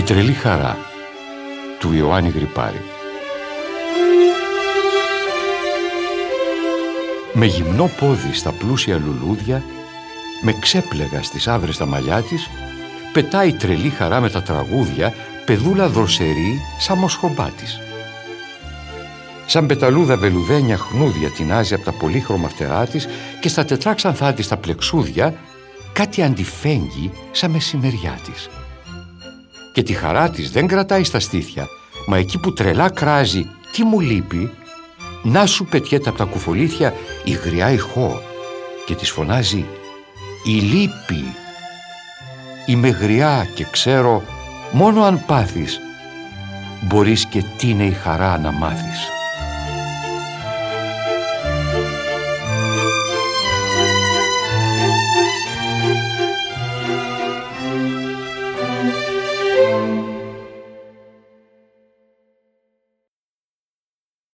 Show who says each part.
Speaker 1: Η τρελή χαρά του Ιωάννη Γρυπάρη. Με γυμνό πόδι στα πλούσια λουλούδια, με ξέπλεγα στις άβρες τα μαλλιά της, πετάει η τρελή χαρά με τα τραγούδια, παιδούλα δροσερή σαν μοσχομπά της. Σαν πεταλούδα βελουδένια χνούδια τεινάζει από τα πολύχρωμα φτερά της και στα τετράξανθά της τα πλεξούδια κάτι αντιφέγγει σαν μεσημεριά της. Και τη χαρά της δεν κρατάει στα στήθια, μα εκεί που τρελά κράζει «Τι μου λείπει», να σου πετιέται από τα κουφολίθια η γριά ηχό και της φωνάζει «Η λύπη». Είμαι γριά και ξέρω μόνο αν πάθεις μπορείς και τι είναι η χαρά να μάθεις.